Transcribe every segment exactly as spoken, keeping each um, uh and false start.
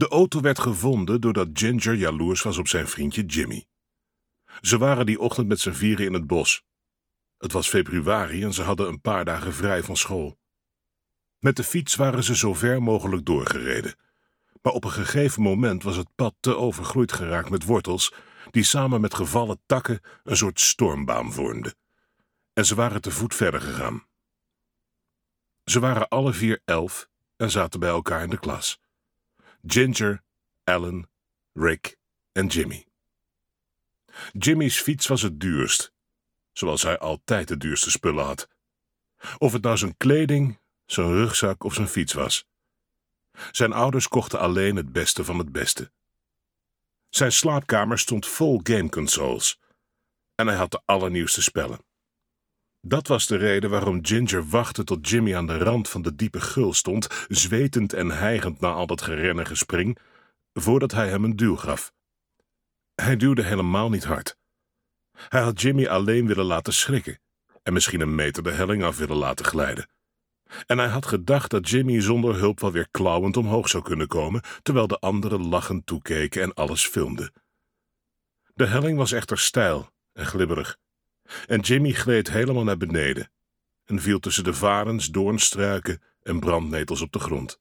De auto werd gevonden doordat Ginger jaloers was op zijn vriendje Jimmy. Ze waren die ochtend met z'n vieren in het bos. Het was februari en ze hadden een paar dagen vrij van school. Met de fiets waren ze zo ver mogelijk doorgereden. Maar op een gegeven moment was het pad te overgroeid geraakt met wortels die samen met gevallen takken een soort stormbaan vormden. En ze waren te voet verder gegaan. Ze waren alle vier elf en zaten bij elkaar in de klas. Ginger, Alan, Rick en Jimmy. Jimmy's fiets was het duurst, zoals hij altijd de duurste spullen had. Of het nou zijn kleding, zijn rugzak of zijn fiets was. Zijn ouders kochten alleen het beste van het beste. Zijn slaapkamer stond vol gameconsoles en hij had de allernieuwste spellen. Dat was de reden waarom Ginger wachtte tot Jimmy aan de rand van de diepe gul stond, zwetend en hijgend na al dat geren en gespring, voordat hij hem een duw gaf. Hij duwde helemaal niet hard. Hij had Jimmy alleen willen laten schrikken en misschien een meter de helling af willen laten glijden. En hij had gedacht dat Jimmy zonder hulp wel weer klauwend omhoog zou kunnen komen, terwijl de anderen lachend toekeken en alles filmden. De helling was echter steil en glibberig, en Jimmy gleed helemaal naar beneden en viel tussen de varens, doornstruiken en brandnetels op de grond.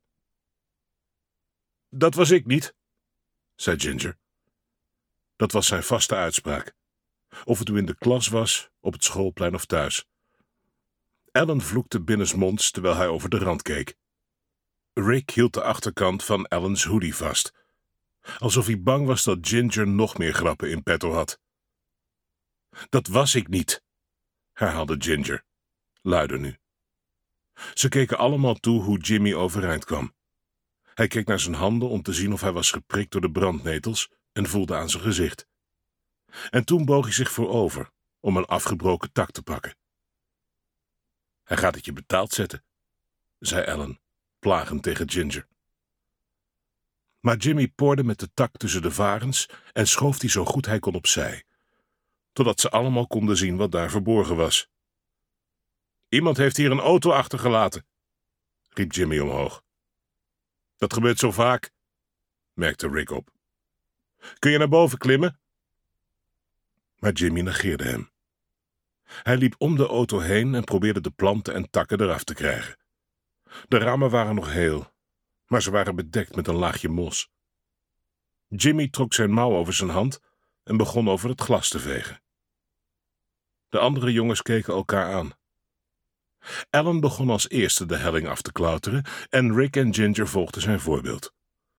"Dat was ik niet," zei Ginger. Dat was zijn vaste uitspraak, of het nu in de klas was, op het schoolplein of thuis. Alan vloekte binnensmonds terwijl hij over de rand keek. Rick hield de achterkant van Alans hoodie vast, alsof hij bang was dat Ginger nog meer grappen in petto had. "Dat was ik niet," herhaalde Ginger, luider nu. Ze keken allemaal toe hoe Jimmy overeind kwam. Hij keek naar zijn handen om te zien of hij was geprikt door de brandnetels en voelde aan zijn gezicht. En toen boog hij zich voorover om een afgebroken tak te pakken. "Hij gaat het je betaald zetten," zei Alan, plagend tegen Ginger. Maar Jimmy porde met de tak tussen de varens en schoof die zo goed hij kon opzij, totdat ze allemaal konden zien wat daar verborgen was. "Iemand heeft hier een auto achtergelaten," riep Jimmy omhoog. "Dat gebeurt zo vaak," merkte Rick op. "Kun je naar boven klimmen?" Maar Jimmy negeerde hem. Hij liep om de auto heen en probeerde de planten en takken eraf te krijgen. De ramen waren nog heel, maar ze waren bedekt met een laagje mos. Jimmy trok zijn mouw over zijn hand en begon over het glas te vegen. De andere jongens keken elkaar aan. Alan begon als eerste de helling af te klauteren en Rick en Ginger volgden zijn voorbeeld.